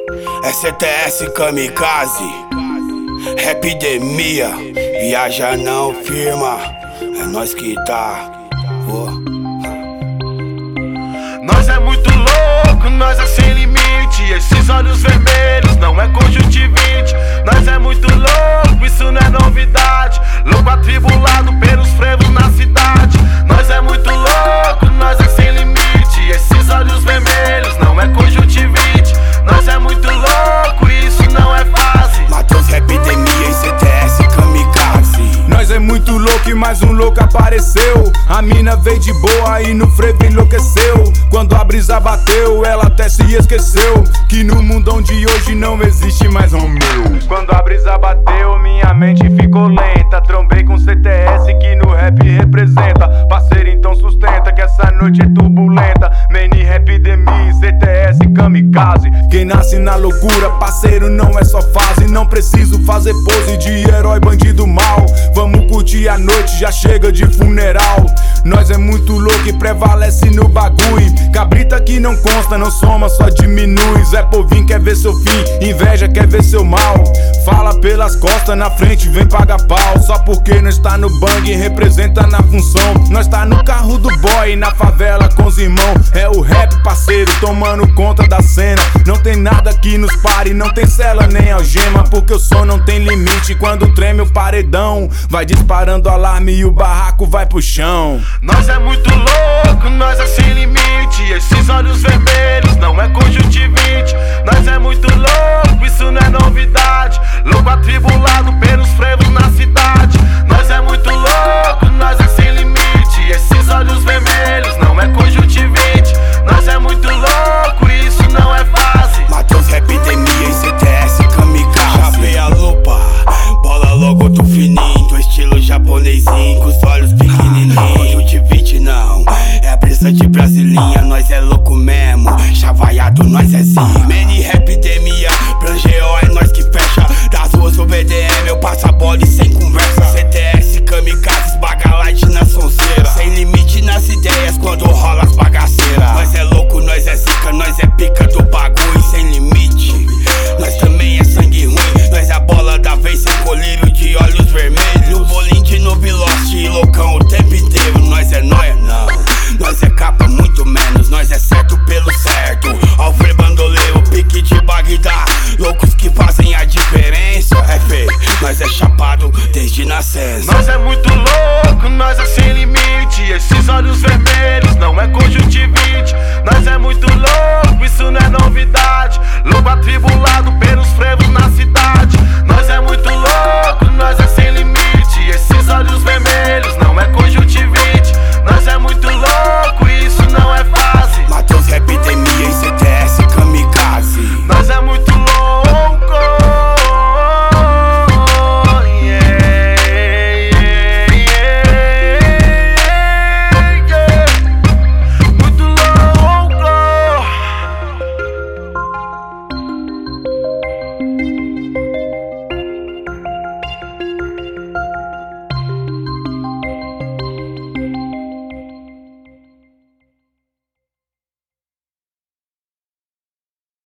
É CTS Kamikaze, Epidemia, viaja não firma, é nós que tá. Nós é muito louco, nós é sem limite. Esses olhos vermelhos não é conjuntivite. Nós é muito louco, isso não é novidade. Louco atribulado pelos frevos na cidade. Nós é muito louco, nós é sem limite. Esses olhos vermelhos não é conjuntivite. Nós é muito louco, isso não é fase. Matheus, Epidemia e CTS Kamikaze. Nós é muito louco e mais um louco apareceu. A mina veio de boa e no frevo enlouqueceu. Quando a brisa bateu, ela até se esqueceu que no mundão de hoje não existe mais um meu. Quando a brisa bateu, minha mente ficou lenta. Trombei com CTS que no rap representa. Parceiro, então sustenta que essa noite é turbulenta. Many Epidemia, CTS Kamikaze. Quem nasce na loucura, parceiro, não é só fase. Não preciso fazer pose de herói bandido mal. Vamos curtir a noite, já chega de funeral. Nós é muito louco e prevalece no bagulho. Cabrita que não consta, não soma, só diminui. Zé Povinho quer ver seu fim, inveja quer ver seu mal. Fala pelas costas, na frente vem pagar pau. Só porque não está no bang, representa na função. Nós tá no carro do boy, na favela com os irmãos. É o rap, parceiro, tomando conta da cena. Não tem nada que nos pare, não tem cela nem algema. Porque o som não tem limite, quando treme o paredão vai disparando alarme e o barraco vai pro chão. Nós é muito louco, nós é sem limite. Esses olhos vermelhos não é conjuntivite. Nós é muito louco, isso não é novidade. Louco atribulado pelos frevos na cidade. Nós é muito louco, nós é sem limite. Esses olhos vermelhos não é conjuntivite. Nós é muito louco, isso não é fase. Matheus, Epidemia e CTS Kamikaze. Chapei a lupa, bola logo do fininho. Do estilo japonesinho, com os olhos pequenininhos. Conjuntivite não, é a brisa de brasilinha. Nós é louco mesmo, chavaiado nós é sim. Many Epidemia, Plangeo é nós que fecha. Das ruas o BDM, eu passo a bola e sem conversa. CTS Kamikaze, esbaga light na sonzeira. Sem limite nas ideias quando rola as bagaceiras. Nós é louco, nós é zica, nós é pica do bagulho. Sem limite, nós também é sangue ruim. Nós é a bola da vez, sem colírio de olhos vermelhos. No bolinho de Nubilost e loucão o tempo inteiro. Nós é nóia não, nós é capa muito menos. Nós é certo pelo certo. Alfred Bandoleiro, pique de Bagdá. Loucos que fazem a diferença. É feio, nós é chapado desde nascença.